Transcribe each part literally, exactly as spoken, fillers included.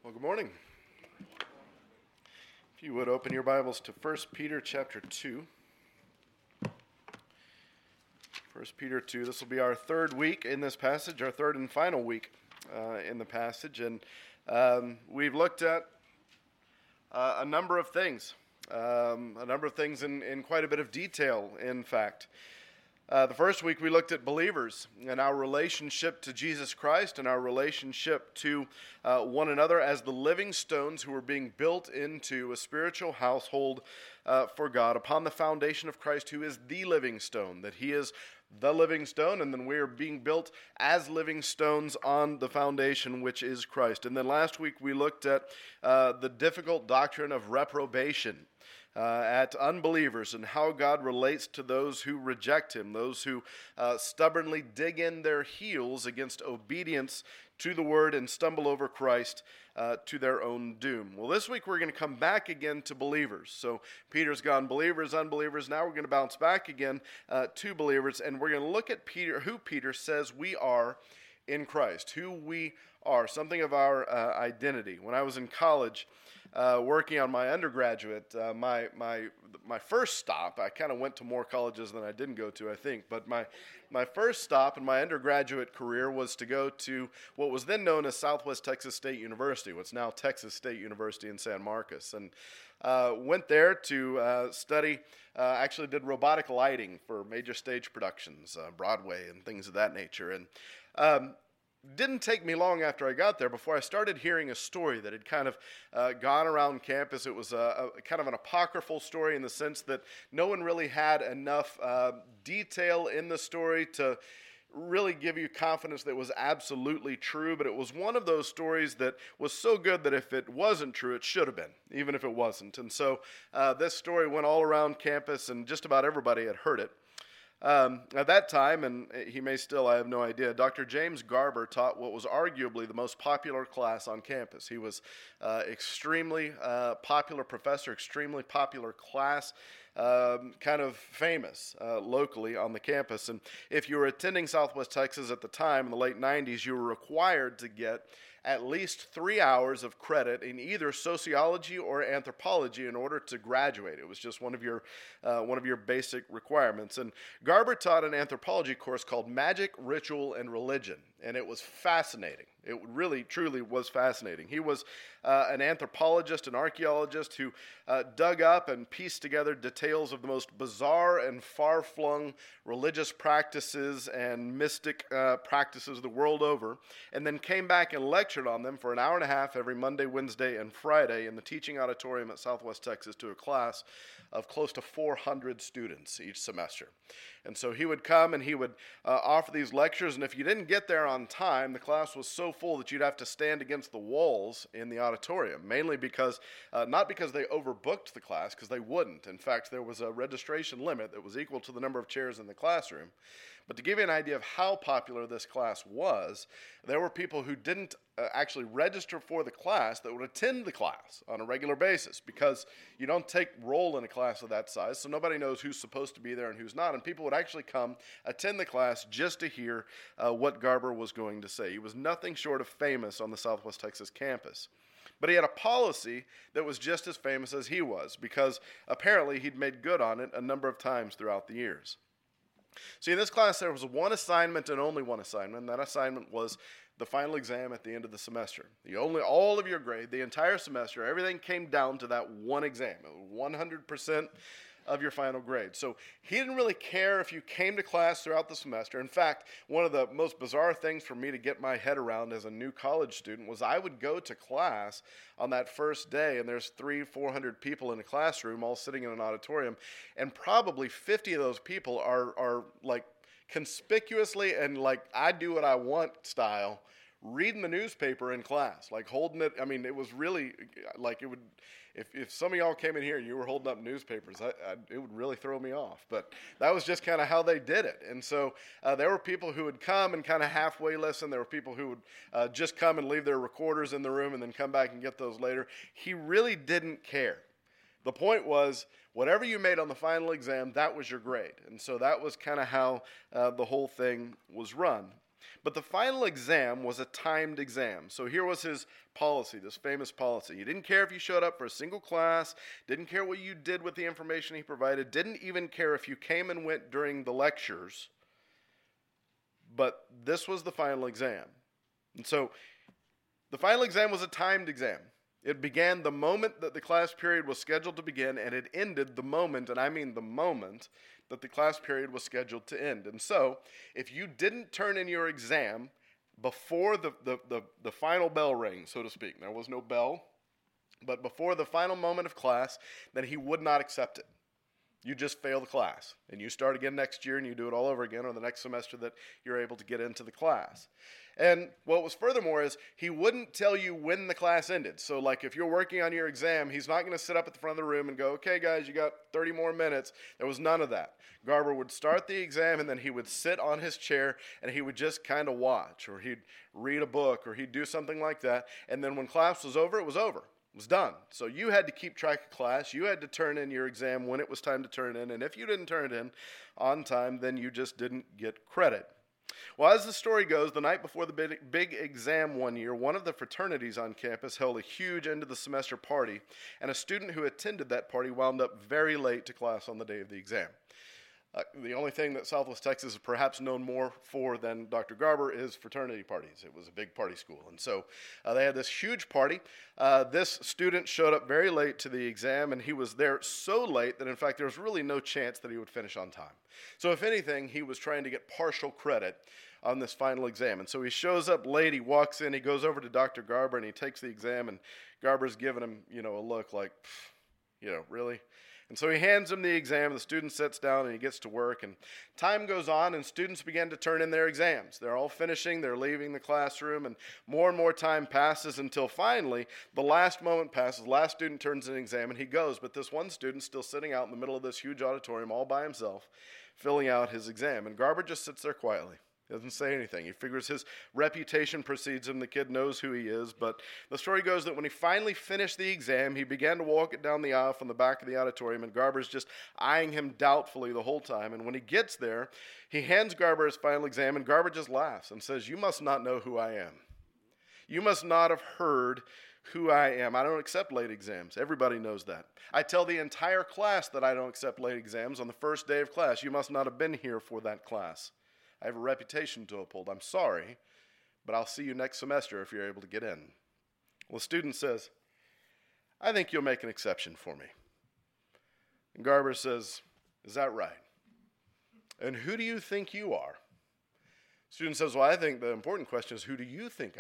Well, good morning. If you would open your Bibles to First Peter chapter two. First Peter two, this will be our third week in this passage, our third and final week uh, in the passage. And um, we've looked at uh, a number of things, um, a number of things in, in quite a bit of detail, in fact. Uh, the first week we looked at believers and our relationship to Jesus Christ and our relationship to uh, one another as the living stones who are being built into a spiritual household uh, for God upon the foundation of Christ, who is the living stone, that he is the living stone, and then we are being built as living stones on the foundation, which is Christ. And then last week we looked at uh, the difficult doctrine of reprobation. Uh, at unbelievers and how God relates to those who reject him, those who uh, stubbornly dig in their heels against obedience to the word and stumble over Christ uh, to their own doom. Well, this week we're going to come back again to believers. So Peter's gone believers, unbelievers. Now we're going to bounce back again uh, to believers, and we're going to look at Peter, who Peter says we are in Christ, who we are, something of our uh, identity. When I was in college, Uh, working on my undergraduate, uh, my my my first stop, I kind of went to more colleges than I didn't go to, I think, but my my first stop in my undergraduate career was to go to what was then known as Southwest Texas State University, what's now Texas State University in San Marcos, and uh, went there to uh, study, uh, actually did robotic lighting for major stage productions, uh, Broadway and things of that nature, and um, didn't take me long after I got there before I started hearing a story that had kind of uh, gone around campus. It was a, a kind of an apocryphal story in the sense that no one really had enough uh, detail in the story to really give you confidence that it was absolutely true, but it was one of those stories that was so good that if it wasn't true, it should have been, even if it wasn't. And so uh, this story went all around campus, and just about everybody had heard it. Um, at that time, and he may still, I have no idea, Doctor James Garber taught what was arguably the most popular class on campus. He was uh, extremely uh, popular professor, extremely popular class, um, kind of famous uh, locally on the campus. And if you were attending Southwest Texas at the time, in the late nineties, you were required to get at least three hours of credit in either sociology or anthropology in order to graduate. It was just one of your uh, one of your basic requirements. And Garber taught an anthropology course called Magic, Ritual, and Religion, and it was fascinating. It really, truly was fascinating. He was uh, an anthropologist, an archaeologist who uh, dug up and pieced together details of the most bizarre and far-flung religious practices and mystic uh, practices the world over, and then came back and lectured on them for an hour and a half every Monday, Wednesday, and Friday in the teaching auditorium at Southwest Texas to a class of close to four hundred students each semester. And so he would come and he would uh, offer these lectures, and if you didn't get there on time, the class was so full that you'd have to stand against the walls in the auditorium, mainly because, uh, not because they overbooked the class, because they wouldn't. In fact, there was a registration limit that was equal to the number of chairs in the classroom. But to give you an idea of how popular this class was, there were people who didn't uh, actually register for the class that would attend the class on a regular basis, because you don't take roll in a class of that size, so nobody knows who's supposed to be there and who's not. And people would actually come, attend the class just to hear uh, what Garber was going to say. He was nothing short of famous on the Southwest Texas campus. But he had a policy that was just as famous as he was, because apparently he'd made good on it a number of times throughout the years. See, in this class, there was one assignment and only one assignment, and that assignment was the final exam at the end of the semester. The only, all of your grade, the entire semester, everything came down to that one exam, one hundred percent of your final grade. So he didn't really care if you came to class throughout the semester. In fact, one of the most bizarre things for me to get my head around as a new college student was I would go to class on that first day, and there's three, four hundred people in a classroom all sitting in an auditorium, and probably fifty of those people are are like conspicuously and like I do what I want style reading the newspaper in class, like holding it. I mean, it was really like it would, if, if some of y'all came in here and you were holding up newspapers, I, I, it would really throw me off. But that was just kind of how they did it. And so uh, there were people who would come and kind of halfway listen. There were people who would uh, just come and leave their recorders in the room and then come back and get those later. He really didn't care. The point was, whatever you made on the final exam, that was your grade. And so that was kind of how uh, the whole thing was run. But the final exam was a timed exam. So here was his policy, this famous policy. He didn't care if you showed up for a single class, didn't care what you did with the information he provided, didn't even care if you came and went during the lectures. But this was the final exam. And so the final exam was a timed exam. It began the moment that the class period was scheduled to begin, and it ended the moment, and I mean the moment, that the class period was scheduled to end. And so, if you didn't turn in your exam before the, the, the, the final bell rang, so to speak, there was no bell, but before the final moment of class, then he would not accept it. You just fail the class, and you start again next year, and you do it all over again, or the next semester that you're able to get into the class. And what was furthermore is he wouldn't tell you when the class ended. So like if you're working on your exam, he's not going to sit up at the front of the room and go, okay, guys, you got thirty more minutes. There was none of that. Garber would start the exam, and then he would sit on his chair, and he would just kind of watch, or he'd read a book, or he'd do something like that. And then when class was over, it was over. It was done. So you had to keep track of class. You had to turn in your exam when it was time to turn it in. And if you didn't turn it in on time, then you just didn't get credit. Well, as the story goes, the night before the big, big exam one year, one of the fraternities on campus held a huge end-of-the-semester party, and a student who attended that party wound up very late to class on the day of the exam. Uh, the only thing that Southwest Texas is perhaps known more for than Doctor Garber is fraternity parties. It was a big party school. And so uh, they had this huge party. Uh, this student showed up very late to the exam, and he was there so late that, in fact, there was really no chance that he would finish on time. So if anything, he was trying to get partial credit on this final exam. And so he shows up late, he walks in, he goes over to Doctor Garber, and he takes the exam, and Garber's giving him, you know, a look like, you know, really? And so he hands him the exam, and the student sits down, and he gets to work, and time goes on, and students begin to turn in their exams. They're all finishing, they're leaving the classroom, and more and more time passes until finally the last moment passes. The last student turns in an exam, and he goes, but this one student's still sitting out in the middle of this huge auditorium all by himself, filling out his exam, and Garber just sits there quietly. He doesn't say anything. He figures his reputation precedes him. The kid knows who he is. But the story goes that when he finally finished the exam, he began to walk it down the aisle from the back of the auditorium, and Garber's just eyeing him doubtfully the whole time. And when he gets there, he hands Garber his final exam, and Garber just laughs and says, "You must not know who I am. You must not have heard who I am. I don't accept late exams. Everybody knows that. I tell the entire class that I don't accept late exams on the first day of class. You must not have been here for that class. I have a reputation to uphold. I'm sorry, but I'll see you next semester if you're able to get in." Well, the student says, "I think you'll make an exception for me." And Garber says, "Is that right? And who do you think you are?" The student says, "Well, I think the important question is, who do you think I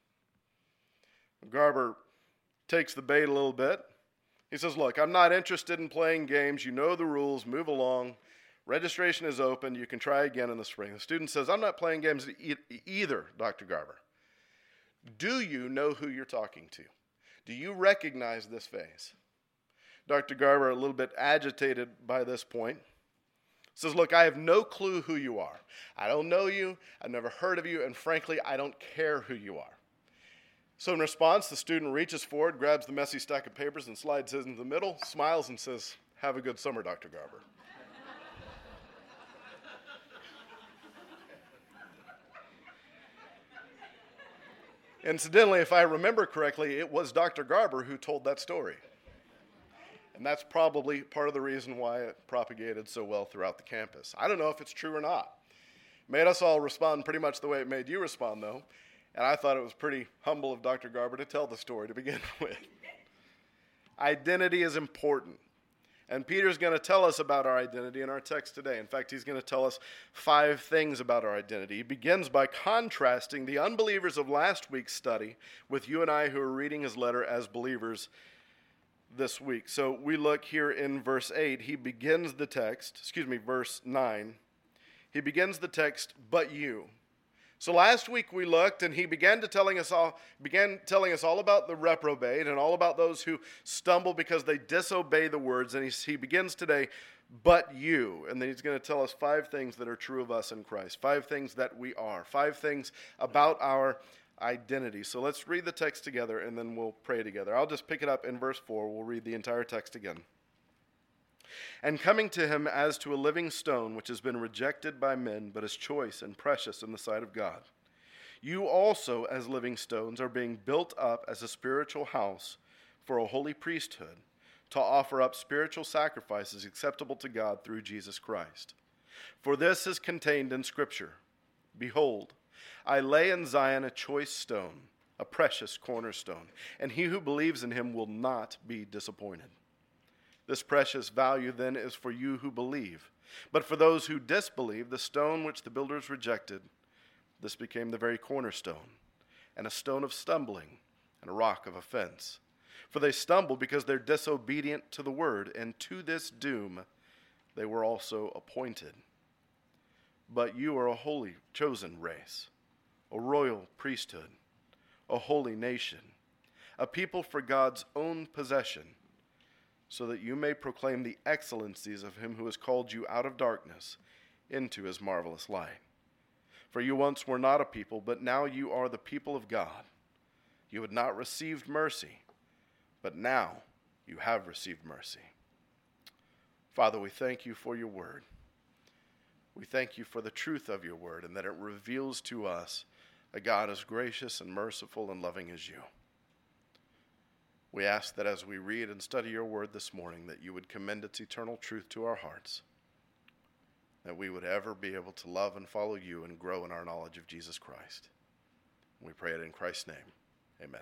am?" Garber takes the bait a little bit. He says, "Look, I'm not interested in playing games. You know the rules. Move along. Registration is open. You can try again in the spring." The student says, "I'm not playing games e- either, Doctor Garber. Do you know who you're talking to? Do you recognize this face?" Doctor Garber, a little bit agitated by this point, says, "Look, I have no clue who you are. I don't know you. I've never heard of you. And frankly, I don't care who you are." So in response, the student reaches forward, grabs the messy stack of papers, and slides it into the middle, smiles, and says, "Have a good summer, Doctor Garber." Incidentally, if I remember correctly, it was Doctor Garber who told that story. And that's probably part of the reason why it propagated so well throughout the campus. I don't know if it's true or not. It made us all respond pretty much the way it made you respond, though. And I thought it was pretty humble of Doctor Garber to tell the story to begin with. Identity is important. And Peter's going to tell us about our identity in our text today. In fact, he's going to tell us five things about our identity. He begins by contrasting the unbelievers of last week's study with you and I who are reading his letter as believers this week. So we look here in verse eight. He begins the text, excuse me, verse nine. He begins the text, "But you." So last week we looked, and he began to telling us all began telling us all about the reprobate and all about those who stumble because they disobey the words. And he, he begins today, "But you," and then he's going to tell us five things that are true of us in Christ, five things that we are, five things about our identity. So let's read the text together, and then we'll pray together. I'll just pick it up in verse four. We'll read the entire text again. "And coming to him as to a living stone, which has been rejected by men, but is choice and precious in the sight of God. You also, as living stones, are being built up as a spiritual house for a holy priesthood, to offer up spiritual sacrifices acceptable to God through Jesus Christ. For this is contained in Scripture. Behold, I lay in Zion a choice stone, a precious cornerstone, and he who believes in him will not be disappointed. This precious value then is for you who believe. But for those who disbelieve, the stone which the builders rejected, this became the very cornerstone, and a stone of stumbling, and a rock of offense. For they stumble because they're disobedient to the word, and to this doom they were also appointed. But you are a holy, chosen race, a royal priesthood, a holy nation, a people for God's own possession, so that you may proclaim the excellencies of him who has called you out of darkness into his marvelous light. For you once were not a people, but now you are the people of God. You had not received mercy, but now you have received mercy. Father, we thank you for your word. We thank you for the truth of your word and that it reveals to us a God as gracious and merciful and loving as you. We ask that as we read and study your word this morning, that you would commend its eternal truth to our hearts, that we would ever be able to love and follow you and grow in our knowledge of Jesus Christ. We pray it in Christ's name. Amen.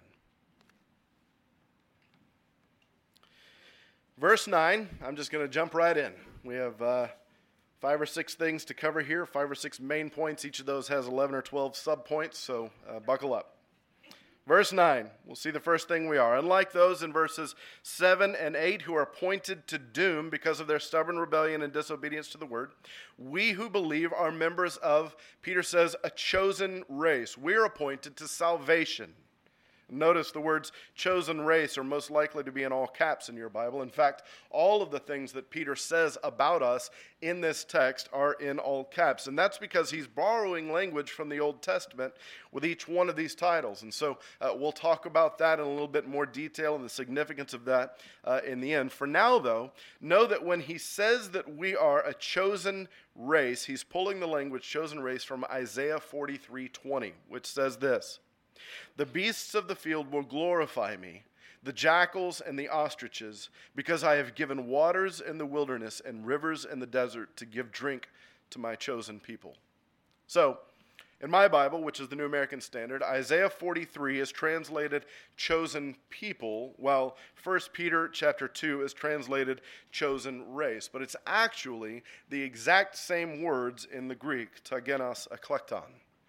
Verse nine, I'm just going to jump right in. We have uh, five or six things to cover here, five or six main points. Each of those has eleven or twelve subpoints, so uh, buckle up. Verse nine, we'll see the first thing we are. Unlike those in verses seven and eight who are appointed to doom because of their stubborn rebellion and disobedience to the word, we who believe are members of, Peter says, a chosen race. We're appointed to salvation. Notice the words chosen race are most likely to be in all caps in your Bible. In fact, all of the things that Peter says about us in this text are in all caps. And that's because he's borrowing language from the Old Testament with each one of these titles. And so uh, we'll talk about that in a little bit more detail and the significance of that uh, in the end. For now, though, know that when he says that we are a chosen race, he's pulling the language chosen race from Isaiah forty-three twenty, which says this: "The beasts of the field will glorify me, the jackals and the ostriches, because I have given waters in the wilderness and rivers in the desert to give drink to my chosen people." So, in my Bible, which is the New American Standard, Isaiah forty-three is translated chosen people, while First Peter chapter two is translated chosen race. But it's actually the exact same words in the Greek, tagenos eklekton.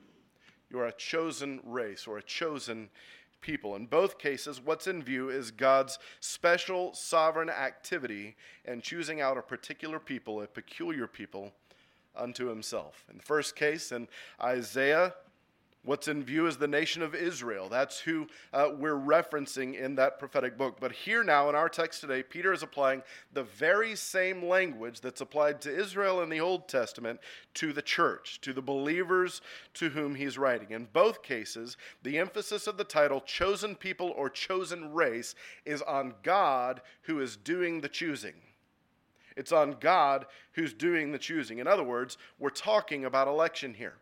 You are a chosen race or a chosen people. In both cases, what's in view is God's special sovereign activity in choosing out a particular people, a peculiar people, unto himself. In the first case, in Isaiah, what's in view is the nation of Israel. That's who uh, we're referencing in that prophetic book. But here now in our text today, Peter is applying the very same language that's applied to Israel in the Old Testament to the church, to the believers to whom he's writing. In both cases, the emphasis of the title, chosen people or chosen race, is on God who is doing the choosing. It's on God who's doing the choosing. In other words, we're talking about election here.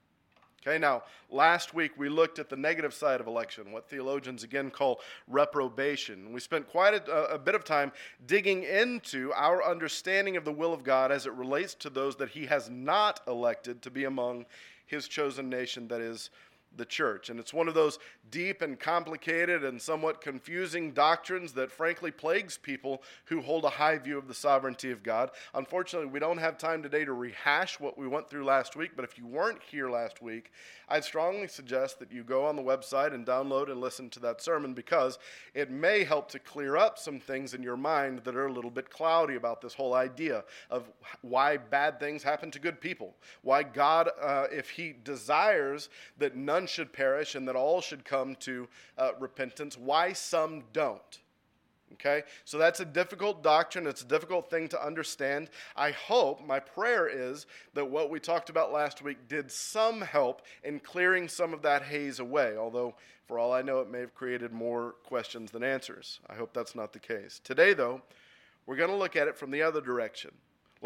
Okay, now, last week we looked at the negative side of election, what theologians again call reprobation. We spent quite a, a bit of time digging into our understanding of the will of God as it relates to those that he has not elected to be among his chosen nation, that is, the church. And it's one of those deep and complicated and somewhat confusing doctrines that frankly plagues people who hold a high view of the sovereignty of God. Unfortunately, we don't have time today to rehash what we went through last week, but if you weren't here last week, I'd strongly suggest that you go on the website and download and listen to that sermon, because it may help to clear up some things in your mind that are a little bit cloudy about this whole idea of why bad things happen to good people, why God, uh, if he desires that none should perish and that all should come to uh, repentance, why some don't. Okay? So that's a difficult doctrine. It's a difficult thing to understand. I hope, my prayer is that what we talked about last week did some help in clearing some of that haze away, although for all I know it may have created more questions than answers. I hope that's not the case. Today, though, we're going to look at it from the other direction.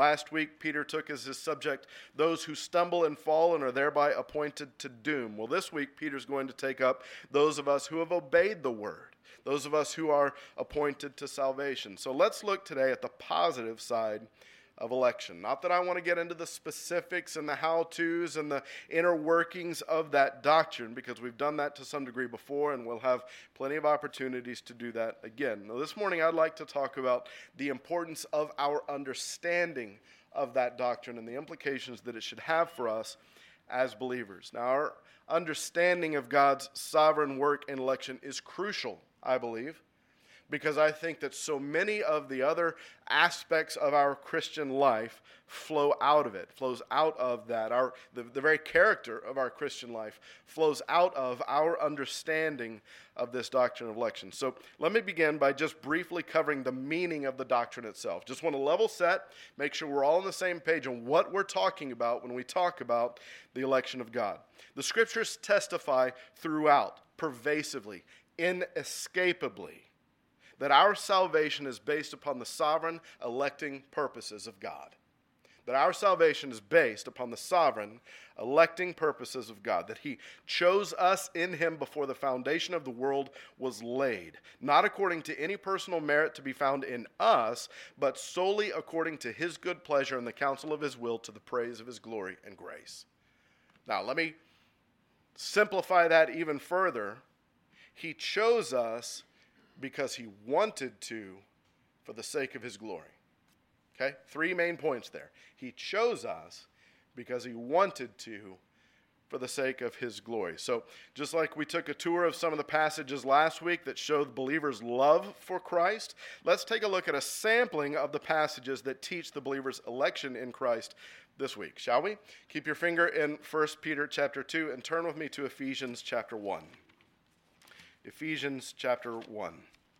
Last week, Peter took as his subject those who stumble and fall and are thereby appointed to doom. Well, this week, Peter's going to take up those of us who have obeyed the word, those of us who are appointed to salvation. So let's look today at the positive side of election. Not that I want to get into the specifics and the how-tos and the inner workings of that doctrine, because we've done that to some degree before, and we'll have plenty of opportunities to do that again. Now, this morning I'd like to talk about the importance of our understanding of that doctrine and the implications that it should have for us as believers. Now, our understanding of God's sovereign work in election is crucial, I believe, because I think that so many of the other aspects of our Christian life flow out of it, flows out of that. Our the, the very character of our Christian life flows out of our understanding of this doctrine of election. So let me begin by just briefly covering the meaning of the doctrine itself. Just want to level set, make sure we're all on the same page on what we're talking about when we talk about the election of God. The Scriptures testify throughout, pervasively, inescapably, that our salvation is based upon the sovereign electing purposes of God. That our salvation is based upon the sovereign electing purposes of God. That He chose us in Him before the foundation of the world was laid. Not according to any personal merit to be found in us, but solely according to His good pleasure and the counsel of His will, to the praise of His glory and grace. Now let me simplify that even further. He chose us because He wanted to, for the sake of His glory. Okay? Three main points there. He chose us because He wanted to, for the sake of His glory. So just like we took a tour of some of the passages last week that showed believers' love for Christ, let's take a look at a sampling of the passages that teach the believer's election in Christ this week, shall we? Keep your finger in First Peter chapter two and turn with me to Ephesians chapter one. Ephesians chapter one.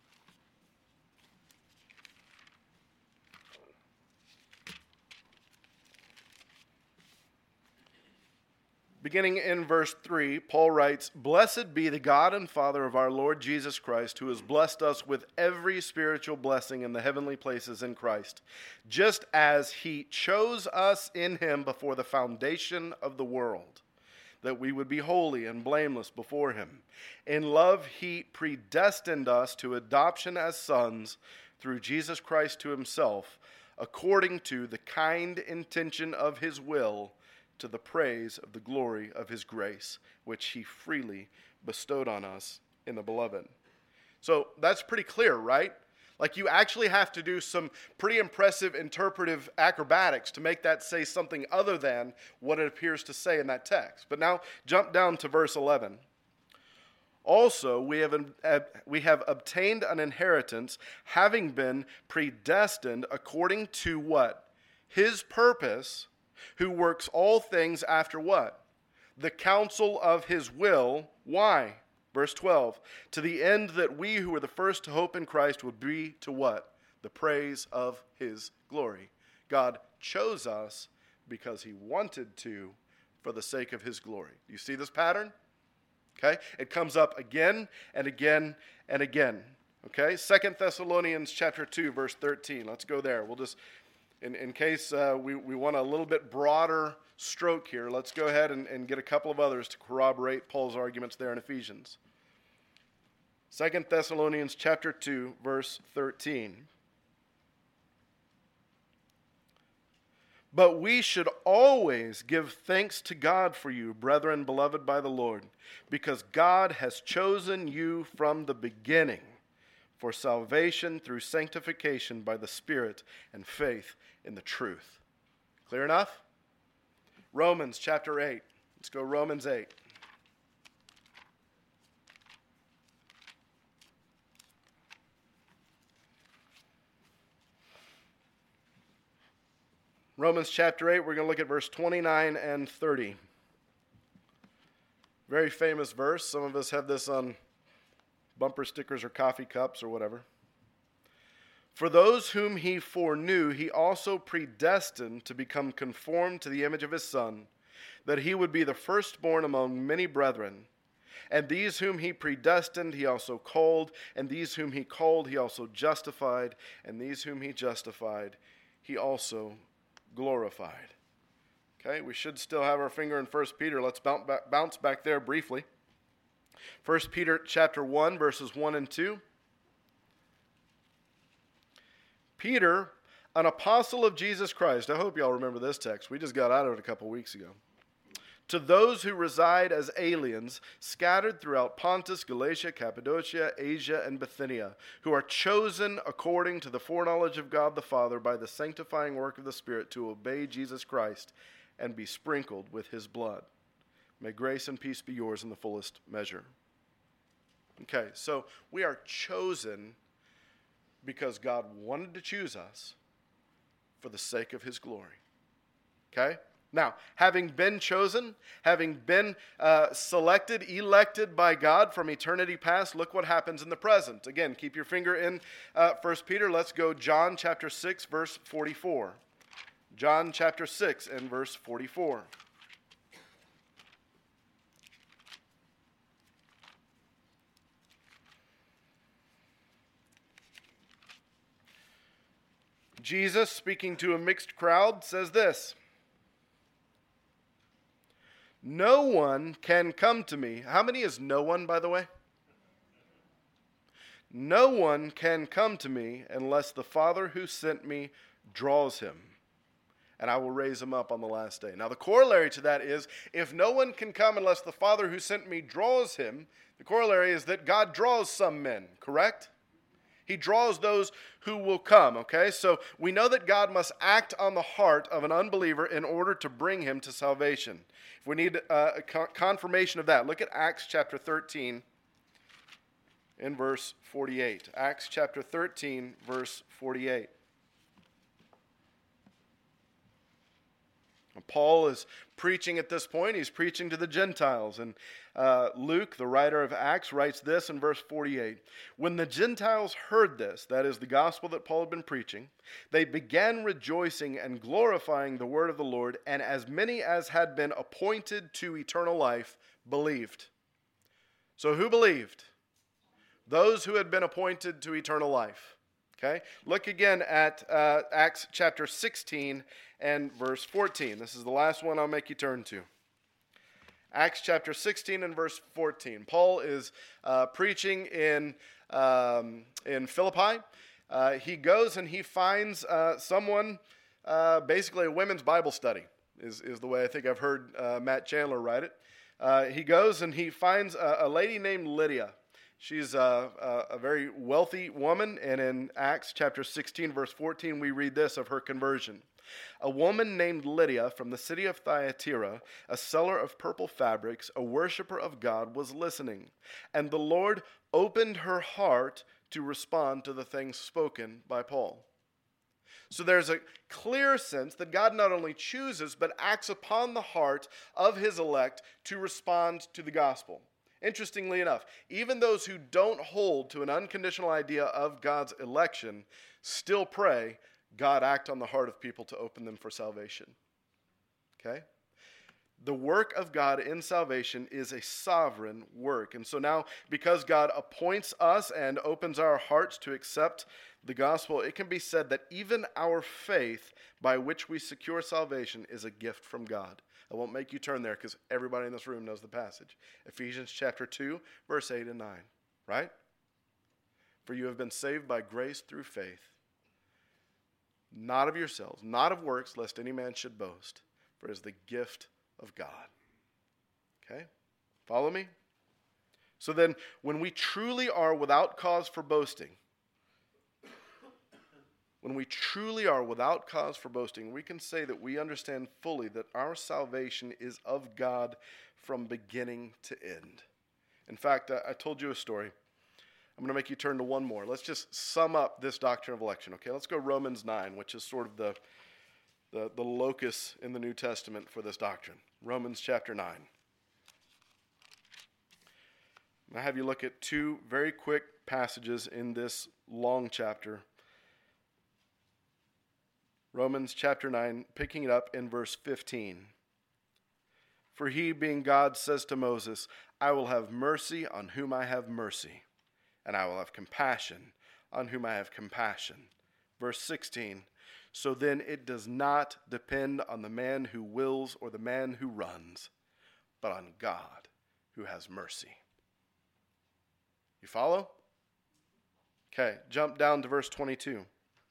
Beginning in verse three, Paul writes, "Blessed be the God and Father of our Lord Jesus Christ, who has blessed us with every spiritual blessing in the heavenly places in Christ, just as He chose us in Him before the foundation of the world, that we would be holy and blameless before Him. In love He predestined us to adoption as sons through Jesus Christ to Himself, according to the kind intention of His will, to the praise of the glory of His grace, which He freely bestowed on us in the Beloved." So that's pretty clear, right? Like, you actually have to do some pretty impressive interpretive acrobatics to make that say something other than what it appears to say in that text. But now jump down to verse eleven. "Also, we have, we have obtained an inheritance, having been predestined according to" what? "His purpose, who works all things after" what? "The counsel of His will." Why? Verse twelve, "To the end that we who were the first to hope in Christ would be" to what? "The praise of His glory." God chose us because He wanted to, for the sake of His glory. Do you see this pattern? Okay? It comes up again and again and again. Okay? Second Thessalonians chapter two, verse thirteen. Let's go there. We'll just... In, in case uh, we, we want a little bit broader stroke here, let's go ahead and, and get a couple of others to corroborate Paul's arguments there in Ephesians. Second Thessalonians chapter two, verse thirteen. "But we should always give thanks to God for you, brethren, beloved by the Lord, because God has chosen you from the beginning for salvation through sanctification by the Spirit and faith in the truth." Clear enough? Romans chapter eight. Let's go Romans eight. Romans chapter eight, we're going to look at verse twenty-nine and thirty. Very famous verse. Some of us have this on bumper stickers or coffee cups or whatever. "For those whom He foreknew, He also predestined to become conformed to the image of His Son, that He would be the firstborn among many brethren. And these whom He predestined, He also called. And these whom He called, He also justified. And these whom He justified, He also glorified. Okay, we should still have our finger in First Peter. Let's bounce back, bounce back there briefly. First Peter chapter one, verses one and two. Peter, an apostle of Jesus Christ. I hope y'all remember this text. We just got out of it a couple weeks ago. To those who reside as aliens, scattered throughout Pontus, Galatia, Cappadocia, Asia, and Bithynia, who are chosen according to the foreknowledge of God the Father by the sanctifying work of the Spirit to obey Jesus Christ and be sprinkled with his blood. May grace and peace be yours in the fullest measure. Okay, so we are chosen because God wanted to choose us for the sake of his glory. Okay? Now, having been chosen, having been uh, selected, elected by God from eternity past, look what happens in the present. Again, keep your finger in uh, First Peter. Let's go John chapter six, verse forty-four. John chapter six and verse forty-four. Jesus, speaking to a mixed crowd, says this. No one can come to me. How many is no one, by the way? No one can come to me unless the Father who sent me draws him, and I will raise him up on the last day. Now, the corollary to that is, if no one can come unless the Father who sent me draws him, the corollary is that God draws some men, correct? He draws those who will come, okay? So we know that God must act on the heart of an unbeliever in order to bring him to salvation. If we need uh, a confirmation of that, look at Acts chapter thirteen in verse forty-eight. Acts chapter thirteen, verse forty-eight. Paul is preaching at this point. He's preaching to the Gentiles. And uh, Luke, the writer of Acts, writes this in verse forty-eight. When the Gentiles heard this, that is the gospel that Paul had been preaching, they began rejoicing and glorifying the word of the Lord, and as many as had been appointed to eternal life believed. So who believed? Those who had been appointed to eternal life. Okay? Look again at uh, Acts chapter sixteen and verse fourteen. This is the last one I'll make you turn to. Acts chapter sixteen and verse fourteen. Paul is uh, preaching in, um, in Philippi. Uh, he goes and he finds uh, someone, uh, basically a women's Bible study, is, is the way I think I've heard uh, Matt Chandler write it. Uh, he goes and he finds a, a lady named Lydia. She's a, a, a very wealthy woman, and in Acts chapter sixteen, verse fourteen, we read this of her conversion. A woman named Lydia from the city of Thyatira, a seller of purple fabrics, a worshiper of God, was listening, and the Lord opened her heart to respond to the things spoken by Paul. So there's a clear sense that God not only chooses, but acts upon the heart of his elect to respond to the gospel. Interestingly enough, even those who don't hold to an unconditional idea of God's election still pray, God act on the heart of people to open them for salvation. Okay? The work of God in salvation is a sovereign work. And so now, because God appoints us and opens our hearts to accept the gospel, it can be said that even our faith by which we secure salvation is a gift from God. I won't make you turn there because everybody in this room knows the passage. Ephesians chapter two, verse eight and nine, right? For you have been saved by grace through faith, not of yourselves, not of works, lest any man should boast, for it is the gift of God. Okay? Follow me? So then, when we truly are without cause for boasting, when we truly are without cause for boasting, we can say that we understand fully that our salvation is of God from beginning to end. In fact, I, I told you a story. I'm going to make you turn to one more. Let's just sum up this doctrine of election, okay? Let's go Romans nine, which is sort of the, the, the locus in the New Testament for this doctrine. Romans chapter nine. I have you look at two very quick passages in this long chapter. Romans chapter nine, picking it up in verse fifteen. For he, being God, says to Moses, I will have mercy on whom I have mercy, and I will have compassion on whom I have compassion. Verse sixteen, so then it does not depend on the man who wills or the man who runs, but on God who has mercy. You follow? Okay, jump down to verse twenty-two.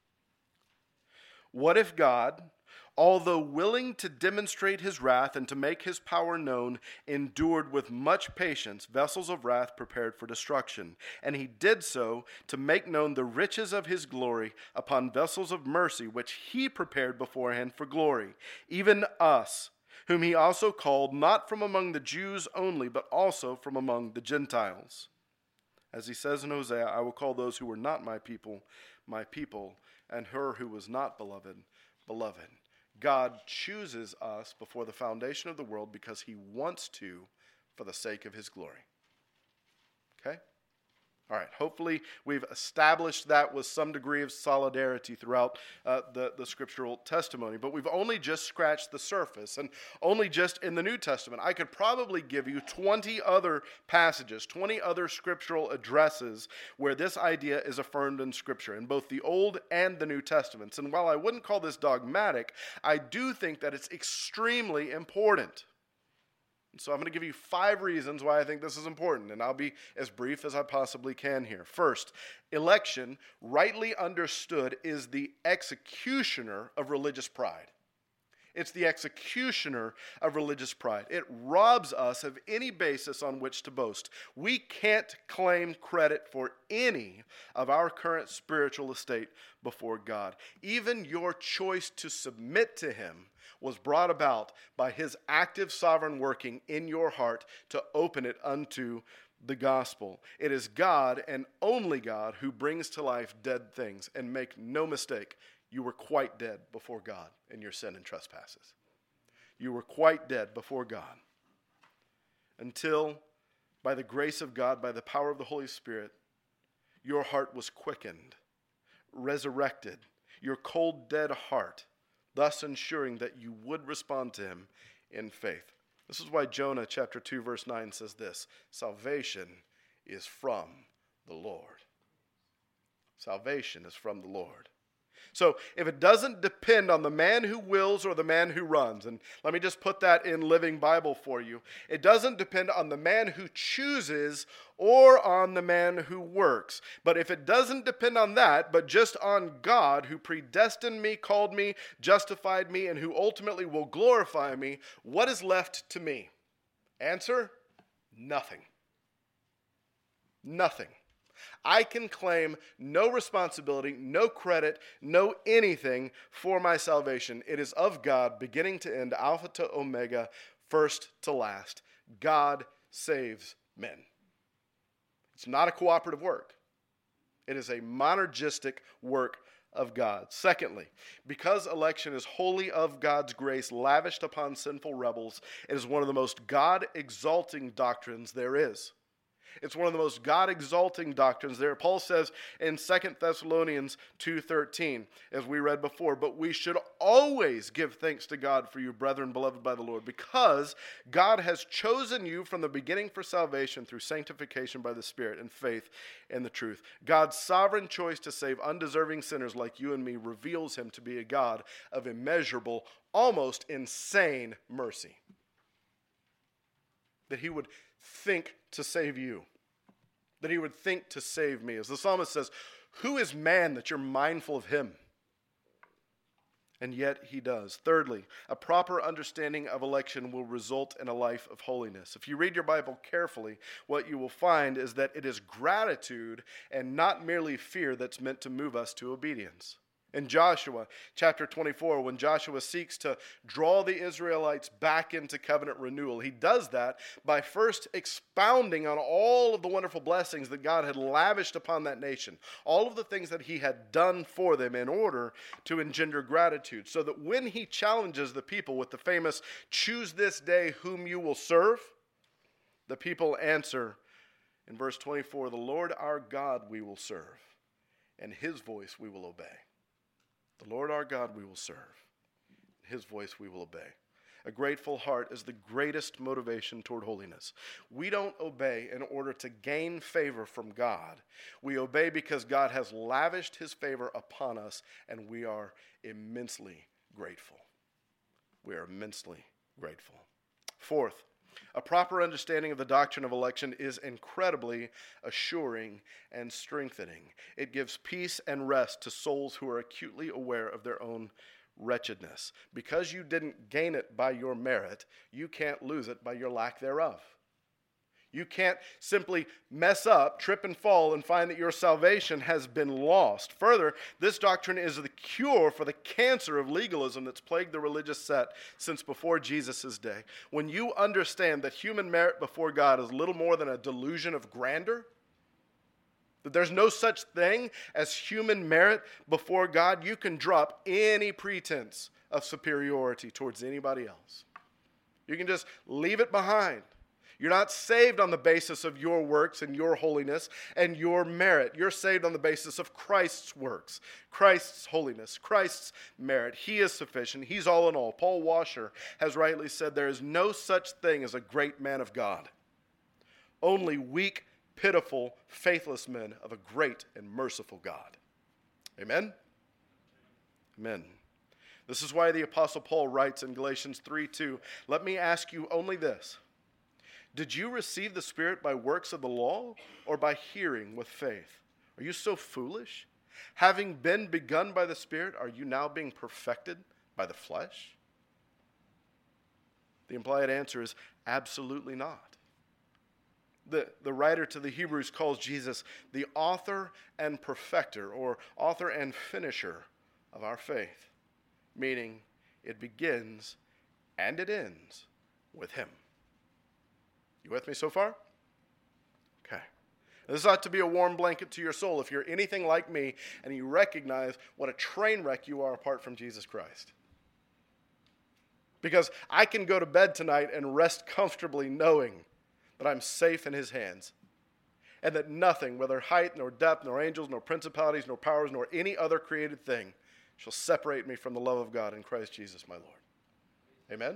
What if God, although willing to demonstrate his wrath and to make his power known, endured with much patience vessels of wrath prepared for destruction? And he did so to make known the riches of his glory upon vessels of mercy, which he prepared beforehand for glory, even us, whom he also called, not from among the Jews only, but also from among the Gentiles. As he says in Hosea, I will call those who were not my people, my people, and her who was not beloved, beloved. God chooses us before the foundation of the world because he wants to for the sake of his glory. Okay? All right, hopefully we've established that with some degree of solidarity throughout uh, the, the scriptural testimony, but we've only just scratched the surface, and only just in the New Testament. I could probably give you twenty other passages, twenty other scriptural addresses where this idea is affirmed in Scripture, in both the Old and the New Testaments. And while I wouldn't call this dogmatic, I do think that it's extremely important. So I'm going to give you five reasons why I think this is important, and I'll be as brief as I possibly can here. First, election, rightly understood, is the executioner of religious pride. It's the executioner of religious pride. It robs us of any basis on which to boast. We can't claim credit for any of our current spiritual estate before God. Even your choice to submit to him was brought about by his active sovereign working in your heart to open it unto the gospel. It is God and only God who brings to life dead things. And make no mistake, you were quite dead before God in your sin and trespasses. You were quite dead before God until, by the grace of God, by the power of the Holy Spirit, your heart was quickened, resurrected, your cold, dead heart, thus ensuring that you would respond to him in faith. This is why Jonah chapter two verse nine says this, salvation is from the Lord. Salvation is from the Lord. So if it doesn't depend on the man who wills or the man who runs, and let me just put that in Living Bible for you, it doesn't depend on the man who chooses or on the man who works. But if it doesn't depend on that, but just on God who predestined me, called me, justified me, and who ultimately will glorify me, what is left to me? Answer, nothing. Nothing. I can claim no responsibility, no credit, no anything for my salvation. It is of God, beginning to end, Alpha to Omega, first to last. God saves men. It's not a cooperative work. It is a monergistic work of God. Secondly, because election is wholly of God's grace lavished upon sinful rebels, it is one of the most God-exalting doctrines there is. It's one of the most God-exalting doctrines there. Paul says in Second Thessalonians two thirteen, as we read before, but we should always give thanks to God for you, brethren, beloved by the Lord, because God has chosen you from the beginning for salvation through sanctification by the Spirit and faith in the truth. God's sovereign choice to save undeserving sinners like you and me reveals him to be a God of immeasurable, almost insane mercy. That he would think to save you, that he would think to save me. As the psalmist says, who is man that you're mindful of him? And yet he does. Thirdly, a proper understanding of election will result in a life of holiness. If you read your Bible carefully, what you will find is that it is gratitude and not merely fear that's meant to move us to obedience. In Joshua chapter twenty-four, when Joshua seeks to draw the Israelites back into covenant renewal, he does that by first expounding on all of the wonderful blessings that God had lavished upon that nation, all of the things that he had done for them in order to engender gratitude, so that when he challenges the people with the famous, choose this day whom you will serve, the people answer in verse twenty-four, the Lord our God we will serve, and his voice we will obey. The Lord our God we will serve. His voice we will obey. A grateful heart is the greatest motivation toward holiness. We don't obey in order to gain favor from God. We obey because God has lavished his favor upon us, and we are immensely grateful. We are immensely grateful. Fourth, a proper understanding of the doctrine of election is incredibly assuring and strengthening. It gives peace and rest to souls who are acutely aware of their own wretchedness. Because you didn't gain it by your merit, you can't lose it by your lack thereof. You can't simply mess up, trip and fall, and find that your salvation has been lost. Further, this doctrine is the cure for the cancer of legalism that's plagued the religious set since before Jesus' day. When you understand that human merit before God is little more than a delusion of grandeur, that there's no such thing as human merit before God, you can drop any pretense of superiority towards anybody else. You can just leave it behind. You're not saved on the basis of your works and your holiness and your merit. You're saved on the basis of Christ's works, Christ's holiness, Christ's merit. He is sufficient. He's all in all. Paul Washer has rightly said there is no such thing as a great man of God. Only weak, pitiful, faithless men of a great and merciful God. Amen? Amen. This is why the Apostle Paul writes in Galatians three two, "Let me ask you only this. Did you receive the Spirit by works of the law or by hearing with faith? Are you so foolish? Having been begun by the Spirit, are you now being perfected by the flesh?" The implied answer is absolutely not. The, the writer to the Hebrews calls Jesus the author and perfecter, or author and finisher of our faith, meaning it begins and it ends with him. You with me so far? Okay. This ought to be a warm blanket to your soul if you're anything like me and you recognize what a train wreck you are apart from Jesus Christ. Because I can go to bed tonight and rest comfortably knowing that I'm safe in his hands, and that nothing, whether height, nor depth, nor angels, nor principalities, nor powers, nor any other created thing, shall separate me from the love of God in Christ Jesus my Lord. Amen?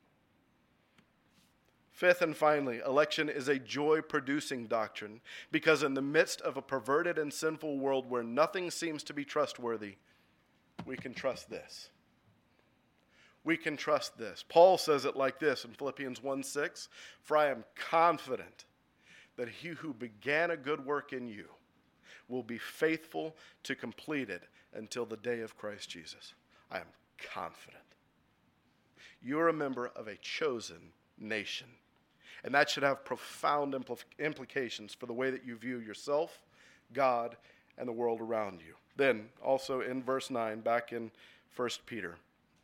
Fifth and finally, election is a joy-producing doctrine because in the midst of a perverted and sinful world where nothing seems to be trustworthy, we can trust this. We can trust this. Paul says it like this in Philippians one six, "For I am confident that he who began a good work in you will be faithful to complete it until the day of Christ Jesus." I am confident. You're a member of a chosen nation. And that should have profound impl- implications for the way that you view yourself, God, and the world around you. Then, also in verse nine, back in First Peter.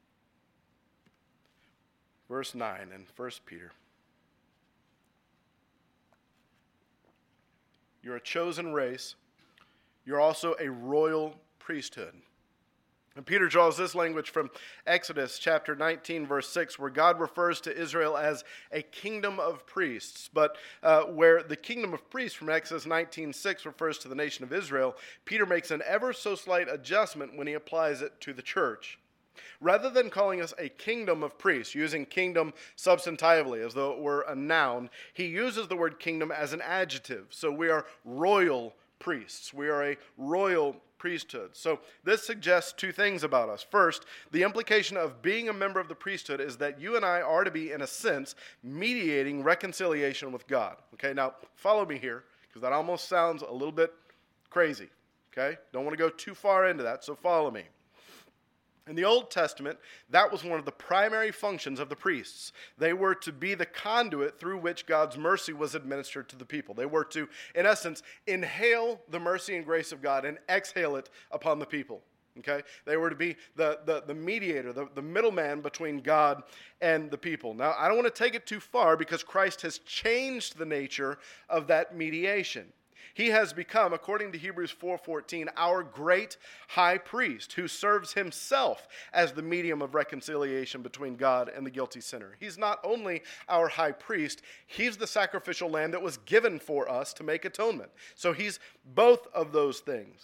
Verse nine in First Peter. You're a chosen race. You're also a royal priesthood. And Peter draws this language from Exodus chapter nineteen, verse six, where God refers to Israel as a kingdom of priests. But uh, where the kingdom of priests from Exodus nineteen six refers to the nation of Israel, Peter makes an ever so slight adjustment when he applies it to the church. Rather than calling us a kingdom of priests, using kingdom substantively as though it were a noun, he uses the word kingdom as an adjective. So we are royal priests. We are a royal priesthood. So this suggests two things about us. First, the implication of being a member of the priesthood is that you and I are to be, in a sense, mediating reconciliation with God. Okay, now follow me here, because that almost sounds a little bit crazy. Okay, don't want to go too far into that, so follow me. In the Old Testament, that was one of the primary functions of the priests. They were to be the conduit through which God's mercy was administered to the people. They were to, in essence, inhale the mercy and grace of God and exhale it upon the people. Okay? They were to be the, the, the mediator, the, the middleman between God and the people. Now, I don't want to take it too far because Christ has changed the nature of that mediation. He has become, according to Hebrews four fourteen, our great high priest who serves himself as the medium of reconciliation between God and the guilty sinner. He's not only our high priest, he's the sacrificial lamb that was given for us to make atonement. So he's both of those things.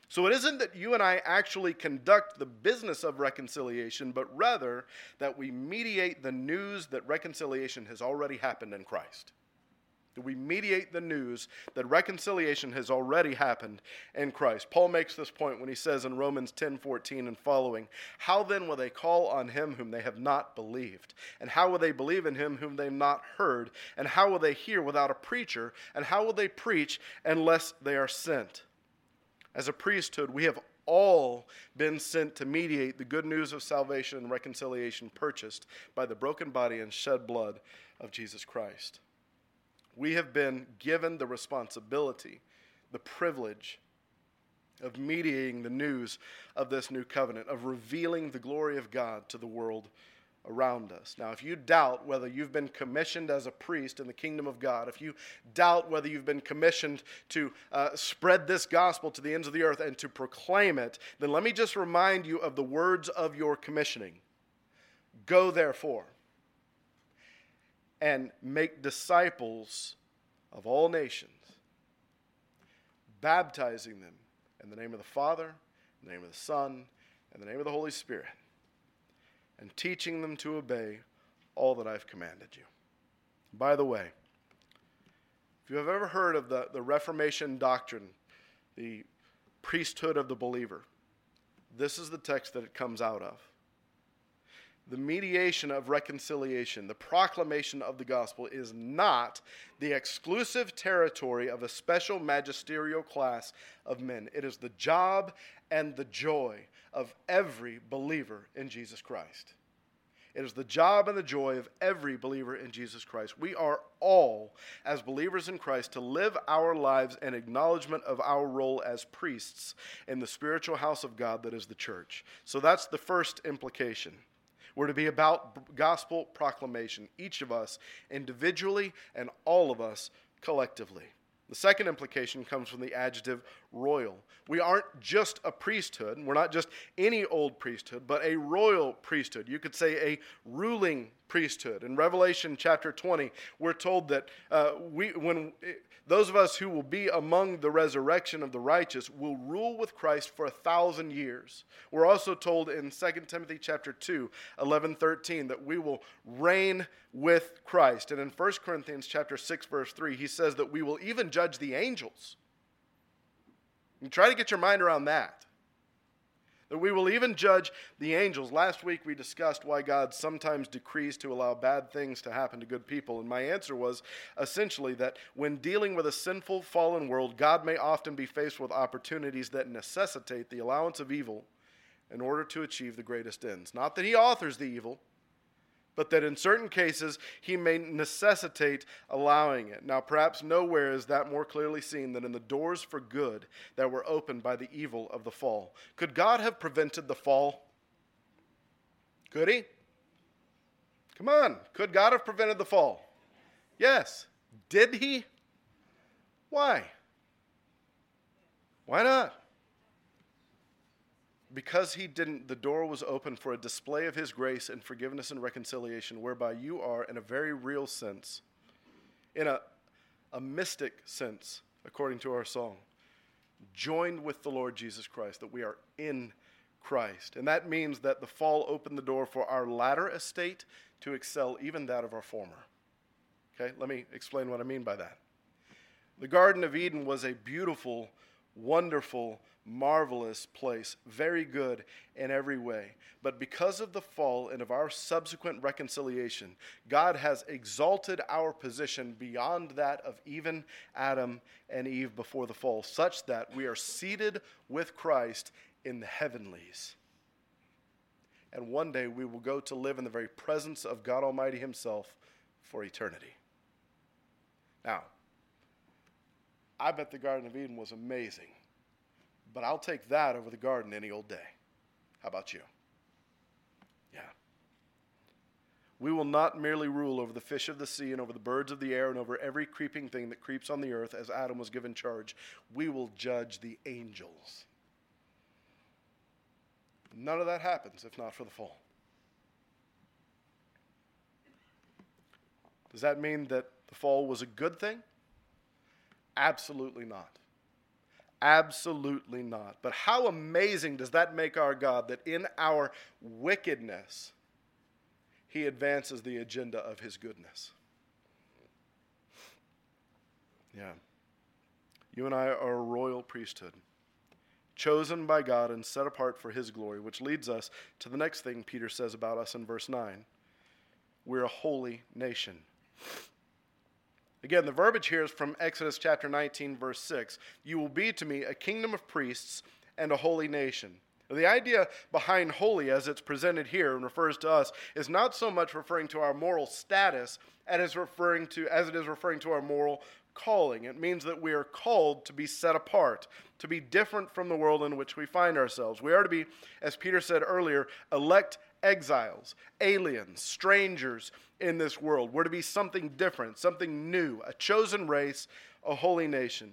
So it isn't that you and I actually conduct the business of reconciliation, but rather that we mediate the news that reconciliation has already happened in Christ. That we mediate the news that reconciliation has already happened in Christ. Paul makes this point when he says in Romans ten fourteen and following, "How then will they call on him whom they have not believed? And how will they believe in him whom they have not heard? And how will they hear without a preacher? And how will they preach unless they are sent?" As a priesthood, we have all been sent to mediate the good news of salvation and reconciliation purchased by the broken body and shed blood of Jesus Christ. We have been given the responsibility, the privilege of mediating the news of this new covenant, of revealing the glory of God to the world around us. Now, if you doubt whether you've been commissioned as a priest in the kingdom of God, if you doubt whether you've been commissioned to uh, spread this gospel to the ends of the earth and to proclaim it, then let me just remind you of the words of your commissioning. Go, therefore, and make disciples of all nations, baptizing them in the name of the Father, in the name of the Son, and the name of the Holy Spirit, and teaching them to obey all that I've commanded you. By the way, if you have ever heard of the, the Reformation doctrine, the priesthood of the believer, this is the text that it comes out of. The mediation of reconciliation, the proclamation of the gospel, is not the exclusive territory of a special magisterial class of men. It is the job and the joy of every believer in Jesus Christ. It is the job and the joy of every believer in Jesus Christ. We are all, as believers in Christ, to live our lives in acknowledgement of our role as priests in the spiritual house of God that is the church. So that's the first implication. We're to be about gospel proclamation, each of us individually and all of us collectively. The second implication comes from the adjective royal. We aren't just a priesthood. We're not just any old priesthood, but a royal priesthood. You could say a ruling priesthood. In Revelation chapter twenty, we're told that uh, we, when those of us who will be among the resurrection of the righteous will rule with Christ for a thousand years. We're also told in Second Timothy chapter two, eleven, thirteen, that we will reign with Christ. And in First Corinthians chapter six, verse three, he says that we will even judge the angels. And try to get your mind around that. That we will even judge the angels. Last week we discussed why God sometimes decrees to allow bad things to happen to good people. And my answer was essentially that when dealing with a sinful, fallen world, God may often be faced with opportunities that necessitate the allowance of evil in order to achieve the greatest ends. Not that he authors the evil, but that in certain cases he may necessitate allowing it. Now, perhaps nowhere is that more clearly seen than in the doors for good that were opened by the evil of the fall. Could God have prevented the fall? Could he? Come on. Could God have prevented the fall? Yes. Did he? Why? Why not? Because he didn't, the door was open for a display of his grace and forgiveness and reconciliation, whereby you are, in a very real sense, in a, a mystic sense, according to our song, joined with the Lord Jesus Christ, that we are in Christ. And that means that the fall opened the door for our latter estate to excel even that of our former. Okay, let me explain what I mean by that. The Garden of Eden was a beautiful, wonderful, marvelous place, very good in every way. But because of the fall and of our subsequent reconciliation, God has exalted our position beyond that of even Adam and Eve before the fall, such that we are seated with Christ in the heavenlies. And one day we will go to live in the very presence of God Almighty himself for eternity. Now, I bet the Garden of Eden was amazing. But I'll take that over the garden any old day. How about you? Yeah. We will not merely rule over the fish of the sea and over the birds of the air and over every creeping thing that creeps on the earth as Adam was given charge. We will judge the angels. None of that happens if not for the fall. Does that mean that the fall was a good thing? Absolutely not. Absolutely not. But how amazing does that make our God that in our wickedness, he advances the agenda of his goodness. Yeah. You and I are a royal priesthood, chosen by God and set apart for his glory, which leads us to the next thing Peter says about us in verse nine. We're a holy nation. Again, the verbiage here is from Exodus chapter nineteen, verse six. You will be to me a kingdom of priests and a holy nation. The idea behind holy, as it's presented here and refers to us, is not so much referring to our moral status as, referring to, as it is referring to our moral calling. It means that we are called to be set apart, to be different from the world in which we find ourselves. We are to be, as Peter said earlier, elect exiles, aliens, strangers in this world. We're to be something different, something new, a chosen race, a holy nation.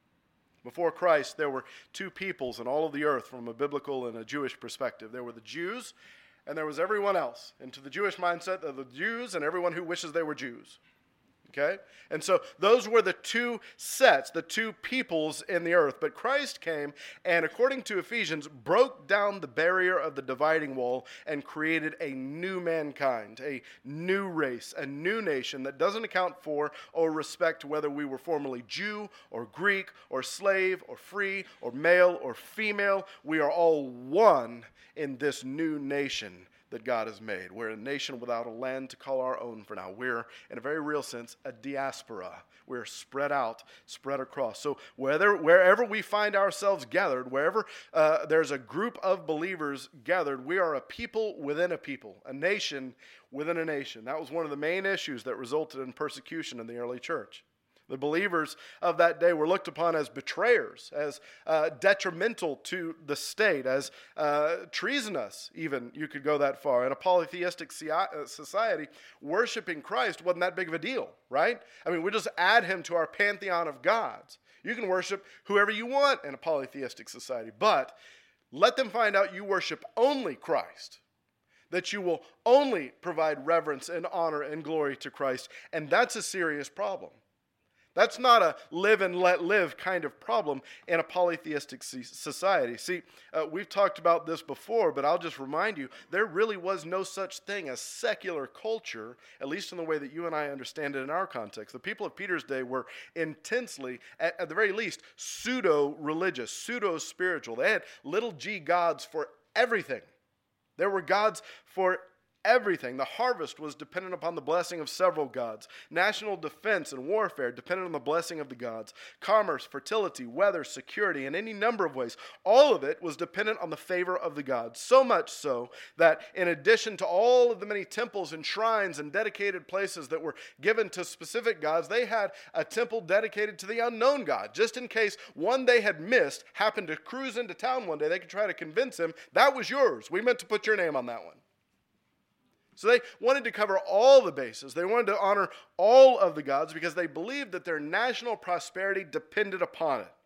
Before Christ, there were two peoples in all of the earth from a biblical and a Jewish perspective. There were the Jews, and there was everyone else. And to the Jewish mindset, there were the Jews and everyone who wishes they were Jews. Okay? And so those were the two sets, the two peoples in the earth. But Christ came and, according to Ephesians, broke down the barrier of the dividing wall and created a new mankind, a new race, a new nation that doesn't account for or respect whether we were formerly Jew or Greek or slave or free or male or female. We are all one in this new nation that God has made. We're a nation without a land to call our own for now. We're, in a very real sense, a diaspora. We're spread out, spread across. So whether, wherever we find ourselves gathered, wherever uh, there's a group of believers gathered, we are a people within a people, a nation within a nation. That was one of the main issues that resulted in persecution in the early church. The believers of that day were looked upon as betrayers, as uh, detrimental to the state, as uh, treasonous, even, you could go that far. In a polytheistic society, worshiping Christ wasn't that big of a deal, right? I mean, we just add him to our pantheon of gods. You can worship whoever you want in a polytheistic society, but let them find out you worship only Christ, that you will only provide reverence and honor and glory to Christ, and that's a serious problem. That's not a live and let live kind of problem in a polytheistic society. See, uh, we've talked about this before, but I'll just remind you, there really was no such thing as secular culture, at least in the way that you and I understand it in our context. The people of Peter's day were intensely, at, at the very least, pseudo-religious, pseudo-spiritual. They had little g gods for everything. There were gods for everything. The harvest was dependent upon the blessing of several gods. National defense and warfare depended on the blessing of the gods. Commerce, fertility, weather, security, in any number of ways. All of it was dependent on the favor of the gods. So much so that in addition to all of the many temples and shrines and dedicated places that were given to specific gods, they had a temple dedicated to the unknown God. Just in case one they had missed happened to cruise into town one day, they could try to convince him, that was yours. We meant to put your name on that one. So they wanted to cover all the bases. They wanted to honor all of the gods because they believed that their national prosperity depended upon it.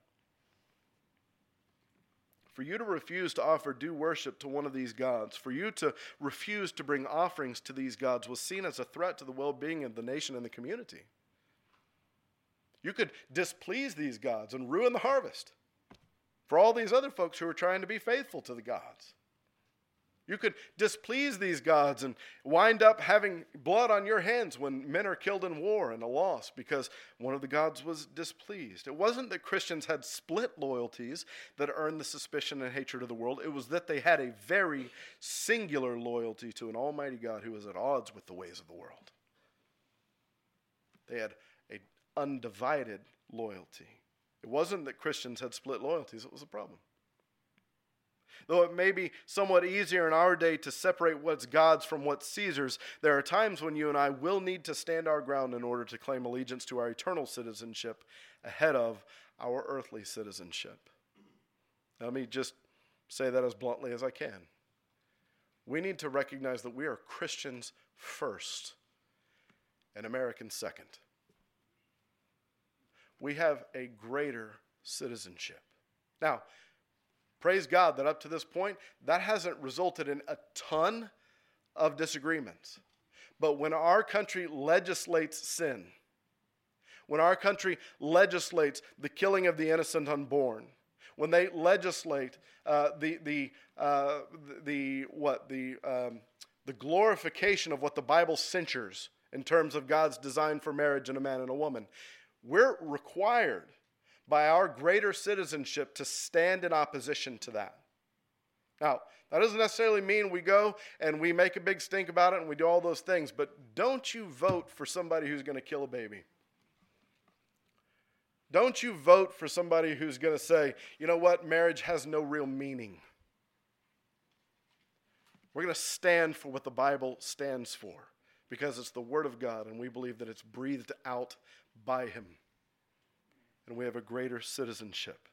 For you to refuse to offer due worship to one of these gods, for you to refuse to bring offerings to these gods was seen as a threat to the well-being of the nation and the community. You could displease these gods and ruin the harvest for all these other folks who are trying to be faithful to the gods. You could displease these gods and wind up having blood on your hands when men are killed in war and a loss because one of the gods was displeased. It wasn't that Christians had split loyalties that earned the suspicion and hatred of the world. It was that they had a very singular loyalty to an almighty God who was at odds with the ways of the world. They had an undivided loyalty. It wasn't that Christians had split loyalties. It was a problem. Though it may be somewhat easier in our day to separate what's God's from what's Caesar's, there are times when you and I will need to stand our ground in order to claim allegiance to our eternal citizenship ahead of our earthly citizenship. Let me just say that as bluntly as I can. We need to recognize that we are Christians first and Americans second. We have a greater citizenship. Now, praise God that up to this point, that hasn't resulted in a ton of disagreements. But when our country legislates sin, when our country legislates the killing of the innocent unborn, when they legislate uh, the the uh, the what the um, the glorification of what the Bible censures in terms of God's design for marriage in a man and a woman, we're required by our greater citizenship to stand in opposition to that. Now, that doesn't necessarily mean we go and we make a big stink about it and we do all those things, but don't you vote for somebody who's going to kill a baby. Don't you vote for somebody who's going to say, you know what, marriage has no real meaning. We're going to stand for what the Bible stands for because it's the Word of God and we believe that it's breathed out by Him. And we have a greater citizenship.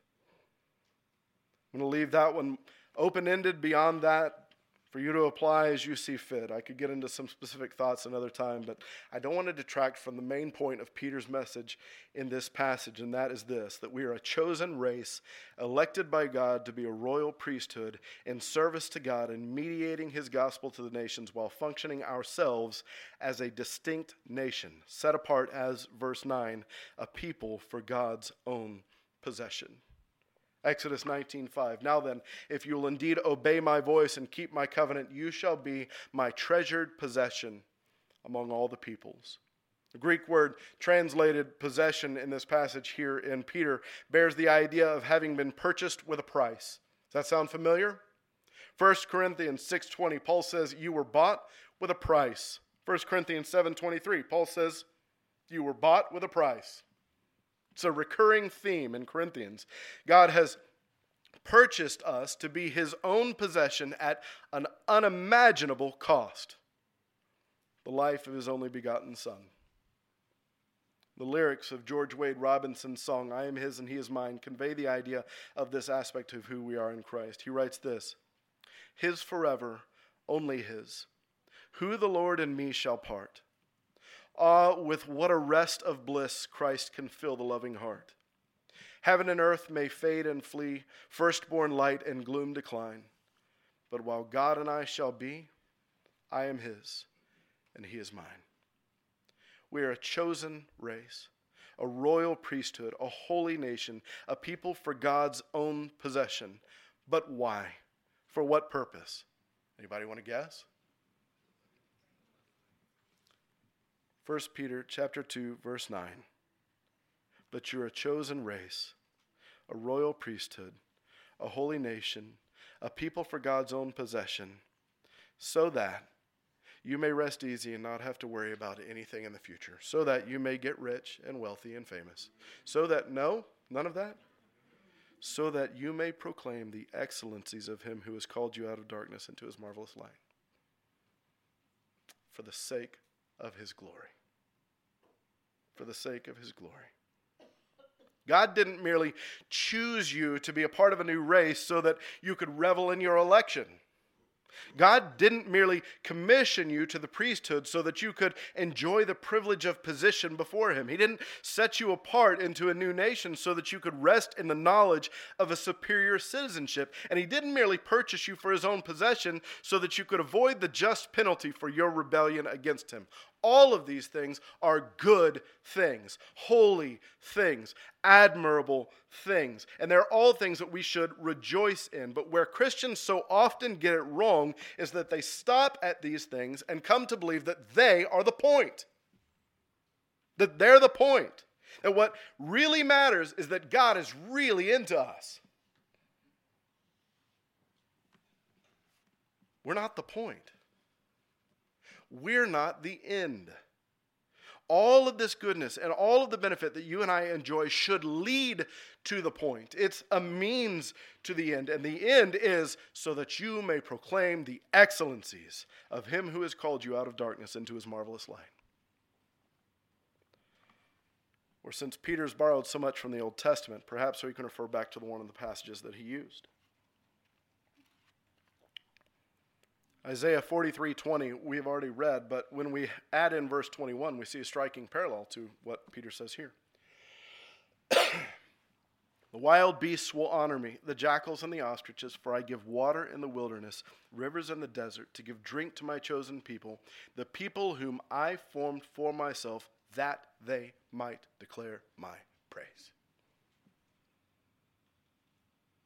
I'm going to leave that one open-ended. Beyond that, for you to apply as you see fit. I could get into some specific thoughts another time, but I don't want to detract from the main point of Peter's message in this passage, and that is this, that we are a chosen race, elected by God to be a royal priesthood in service to God and mediating His gospel to the nations while functioning ourselves as a distinct nation, set apart as, verse nine, a people for God's own possession. Exodus nineteen five. Now then, if you will indeed obey my voice and keep my covenant, you shall be my treasured possession among all the peoples. The Greek word translated possession in this passage here in Peter bears the idea of having been purchased with a price. Does that sound familiar? First Corinthians six twenty, Paul says, you were bought with a price. First Corinthians seven twenty-three, Paul says, you were bought with a price. It's a recurring theme in Corinthians. God has purchased us to be His own possession at an unimaginable cost. The life of His only begotten Son. The lyrics of George Wade Robinson's song, I am His and He is mine, convey the idea of this aspect of who we are in Christ. He writes this, His forever, only His. Who the Lord and me shall part? Ah, with what a rest of bliss Christ can fill the loving heart. Heaven and earth may fade and flee, firstborn light and gloom decline. But while God and I shall be, I am His, and He is mine. We are a chosen race, a royal priesthood, a holy nation, a people for God's own possession. But why? For what purpose? Anybody want to guess? First Peter chapter two, verse nine. But you're a chosen race, a royal priesthood, a holy nation, a people for God's own possession, so that you may rest easy and not have to worry about anything in the future, so that you may get rich and wealthy and famous, so that, no, none of that, so that you may proclaim the excellencies of Him who has called you out of darkness into His marvelous light, for the sake of His glory. For the sake of His glory. God didn't merely choose you to be a part of a new race so that you could revel in your election. God didn't merely commission you to the priesthood so that you could enjoy the privilege of position before Him. He didn't set you apart into a new nation so that you could rest in the knowledge of a superior citizenship. And He didn't merely purchase you for His own possession so that you could avoid the just penalty for your rebellion against Him. All of these things are good things, holy things, admirable things. And they're all things that we should rejoice in. But where Christians so often get it wrong is that they stop at these things and come to believe that they are the point. That they're the point. That what really matters is that God is really into us. We're not the point. We're not the end. All of this goodness and all of the benefit that you and I enjoy should lead to the point. It's a means to the end. And the end is so that you may proclaim the excellencies of Him who has called you out of darkness into His marvelous light. Or since Peter's borrowed so much from the Old Testament, perhaps we can refer back to the one of the passages that he used. Isaiah forty-three twenty we've already read, but when we add in verse twenty-one, we see a striking parallel to what Peter says here. The wild beasts will honor me, the jackals and the ostriches, for I give water in the wilderness, rivers in the desert, to give drink to my chosen people, the people whom I formed for myself, that they might declare my praise.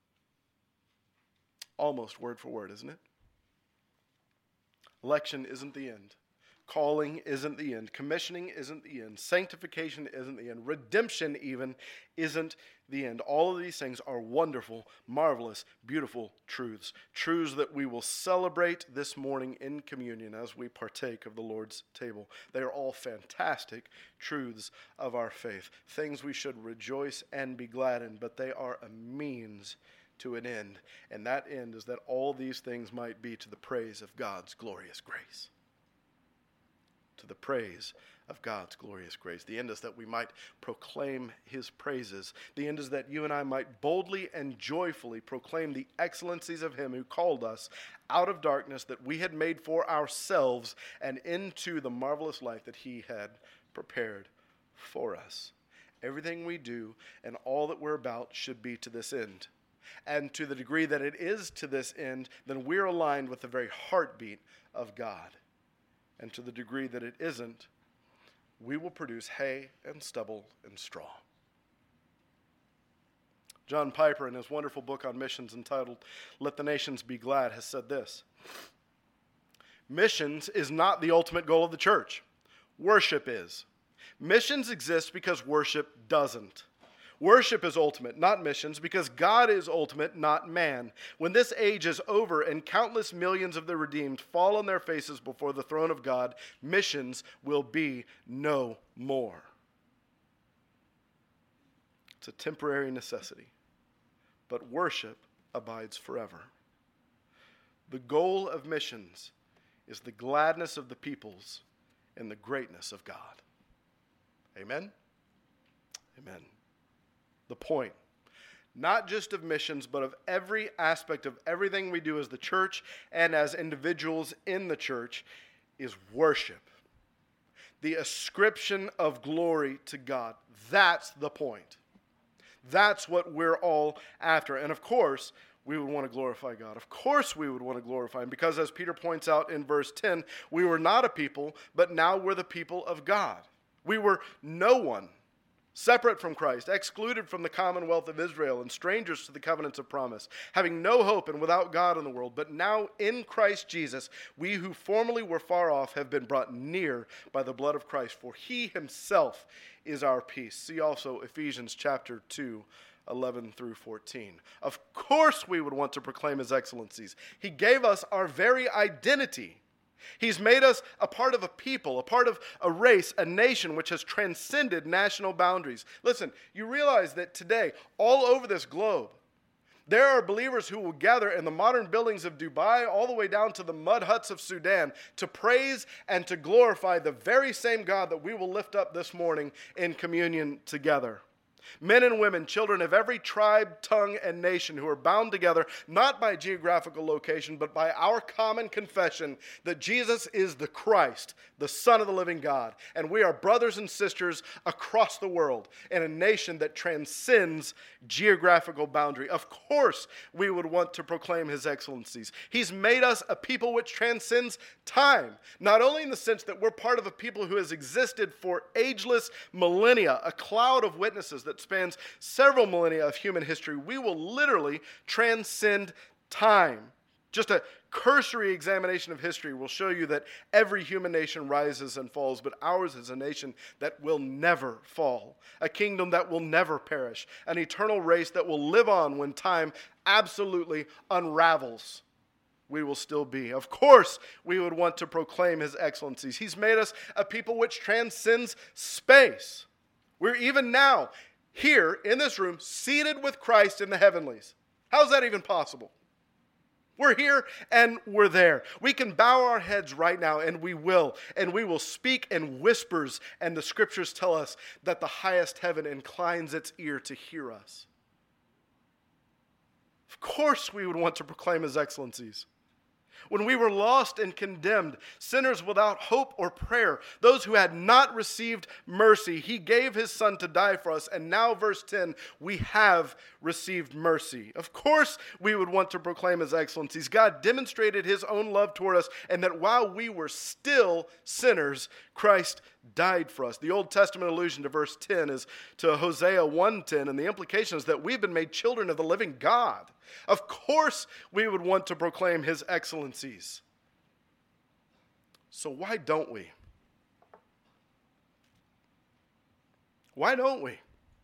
almost word for word, isn't it? Election isn't the end. Calling isn't the end. Commissioning isn't the end. Sanctification isn't the end. Redemption even isn't the end. All of these things are wonderful, marvelous, beautiful truths. Truths that we will celebrate this morning in communion as we partake of the Lord's table. They are all fantastic truths of our faith. Things we should rejoice and be glad in, but they are a means to an end. And that end is that all these things might be to the praise of God's glorious grace. To the praise of God's glorious grace. The end is that we might proclaim his praises. The end is that you and I might boldly and joyfully proclaim the excellencies of him who called us out of darkness that we had made for ourselves and into the marvelous life that he had prepared for us. Everything we do and all that we're about should be to this end. And to the degree that it is to this end, then we're aligned with the very heartbeat of God. And to the degree that it isn't, we will produce hay and stubble and straw. John Piper, in his wonderful book on missions entitled Let the Nations Be Glad, has said this: missions is not the ultimate goal of the church. Worship is. Missions exist because worship doesn't. Worship is ultimate, not missions, because God is ultimate, not man. When this age is over and countless millions of the redeemed fall on their faces before the throne of God, missions will be no more. It's a temporary necessity, but worship abides forever. The goal of missions is the gladness of the peoples and the greatness of God. Amen? Amen. The point, not just of missions, but of every aspect of everything we do as the church and as individuals in the church, is worship. The ascription of glory to God. That's the point. That's what we're all after. And of course, we would want to glorify God. Of course we would want to glorify him, because as Peter points out in verse ten, we were not a people, but now we're the people of God. We were no one, separate from Christ, excluded from the commonwealth of Israel, and strangers to the covenants of promise, having no hope and without God in the world. But now in Christ Jesus, we who formerly were far off have been brought near by the blood of Christ, for he himself is our peace. See also Ephesians chapter two, eleven through fourteen. Of course we would want to proclaim his excellencies. He gave us our very identity. He's made us a part of a people, a part of a race, a nation which has transcended national boundaries. Listen, you realize that today, all over this globe, there are believers who will gather in the modern buildings of Dubai all the way down to the mud huts of Sudan to praise and to glorify the very same God that we will lift up this morning in communion together. Men and women, children of every tribe, tongue, and nation who are bound together, not by geographical location, but by our common confession that Jesus is the Christ, the Son of the living God. And we are brothers and sisters across the world in a nation that transcends geographical boundary. Of course, we would want to proclaim his excellencies. He's made us a people which transcends time, not only in the sense that we're part of a people who has existed for ageless millennia, a cloud of witnesses that spans several millennia of human history. We will literally transcend time. Just a cursory examination of history will show you that every human nation rises and falls, but ours is a nation that will never fall, a kingdom that will never perish, an eternal race that will live on when time absolutely unravels. We will still be. Of course, we would want to proclaim his excellencies. He's made us a people which transcends space. We're even now here in this room, seated with Christ in the heavenlies. How's that even possible? We're here and we're there. We can bow our heads right now, and we will. And we will speak in whispers, and the scriptures tell us that the highest heaven inclines its ear to hear us. Of course we would want to proclaim his excellencies. When we were lost and condemned, sinners without hope or prayer, those who had not received mercy, he gave his son to die for us. And now, verse ten, we have received mercy. Of course, we would want to proclaim his excellencies. God demonstrated his own love toward us, and that while we were still sinners, Christ died for us. The Old Testament allusion to verse ten is to Hosea one ten, and the implication is that we've been made children of the living God. Of course we would want to proclaim his excellencies. So why don't we? Why don't we?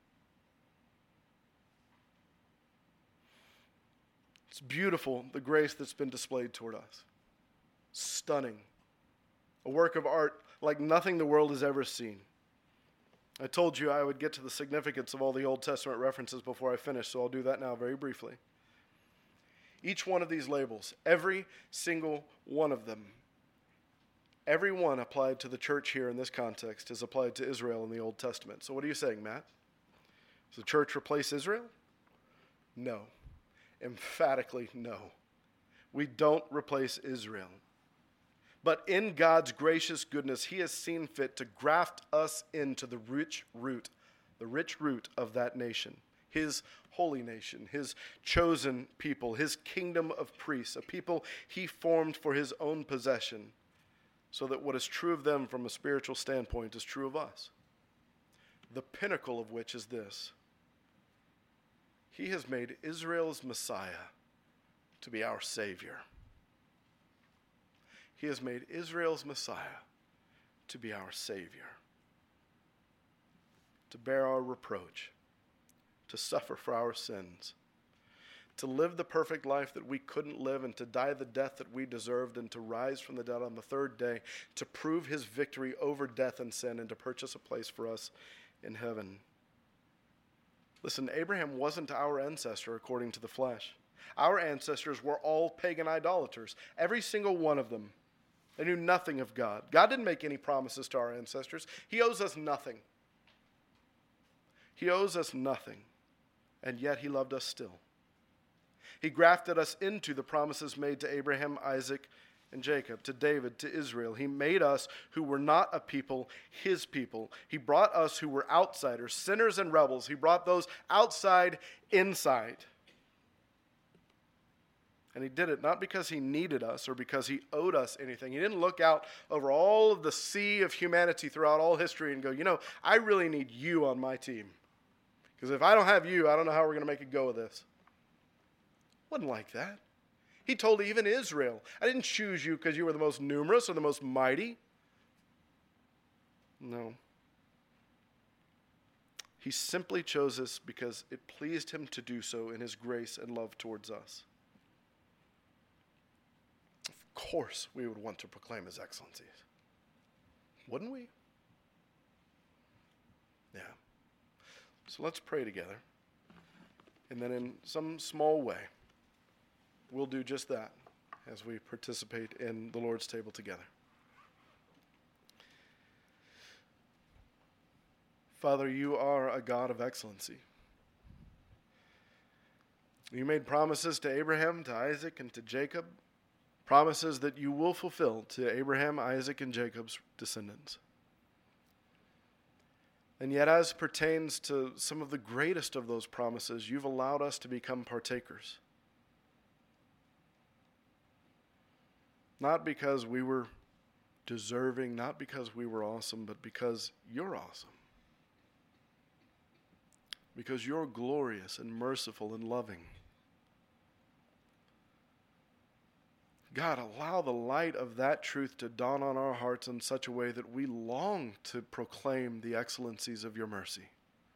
It's beautiful, the grace that's been displayed toward us. Stunning. A work of art like nothing the world has ever seen. I told you I would get to the significance of all the Old Testament references before I finish, so I'll do that now very briefly. Each one of these labels, every single one of them, every one applied to the church here in this context is applied to Israel in the Old Testament. So what are you saying, Matt? Does the church replace Israel? No. Emphatically, no. We don't replace Israel. But in God's gracious goodness, he has seen fit to graft us into the rich root, the rich root of that nation, his holy nation, his chosen people, his kingdom of priests, a people he formed for his own possession, so that what is true of them from a spiritual standpoint is true of us. The pinnacle of which is this: he has made Israel's Messiah to be our Savior. He has made Israel's Messiah to be our Savior, to bear our reproach, to suffer for our sins, to live the perfect life that we couldn't live, and to die the death that we deserved, and to rise from the dead on the third day, to prove his victory over death and sin, and to purchase a place for us in heaven. Listen, Abraham wasn't our ancestor according to the flesh. Our ancestors were all pagan idolaters, every single one of them. They knew nothing of God. God didn't make any promises to our ancestors. He owes us nothing. He owes us nothing, and yet he loved us still. He grafted us into the promises made to Abraham, Isaac, and Jacob, to David, to Israel. He made us who were not a people, his people. He brought us who were outsiders, sinners and rebels. He brought those outside inside. And he did it not because he needed us or because he owed us anything. He didn't look out over all of the sea of humanity throughout all history and go, you know, I really need you on my team. Because if I don't have you, I don't know how we're going to make a go of this. It wasn't like that. He told even Israel, I didn't choose you because you were the most numerous or the most mighty. No. He simply chose us because it pleased him to do so in his grace and love towards us. Of course we would want to proclaim his excellencies. Wouldn't we? Yeah. So let's pray together. And then in some small way, we'll do just that as we participate in the Lord's table together. Father, you are a God of excellency. You made promises to Abraham, to Isaac, and to Jacob, promises that you will fulfill to Abraham, Isaac, and Jacob's descendants. And yet, as pertains to some of the greatest of those promises, you've allowed us to become partakers. Not because we were deserving, not because we were awesome, but because you're awesome. Because you're glorious and merciful and loving. God, allow the light of that truth to dawn on our hearts in such a way that we long to proclaim the excellencies of your mercy.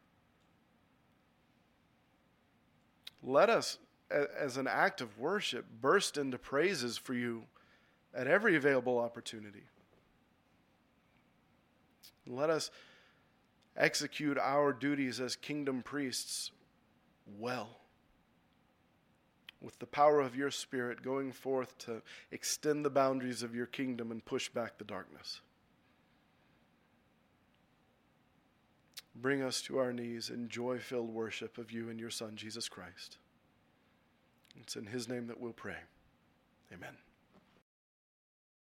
Let us, as an act of worship, burst into praises for you at every available opportunity. Let us execute our duties as kingdom priests well, with the power of your Spirit going forth to extend the boundaries of your kingdom and push back the darkness. Bring us to our knees in joy-filled worship of you and your Son, Jesus Christ. It's in his name that we'll pray. Amen.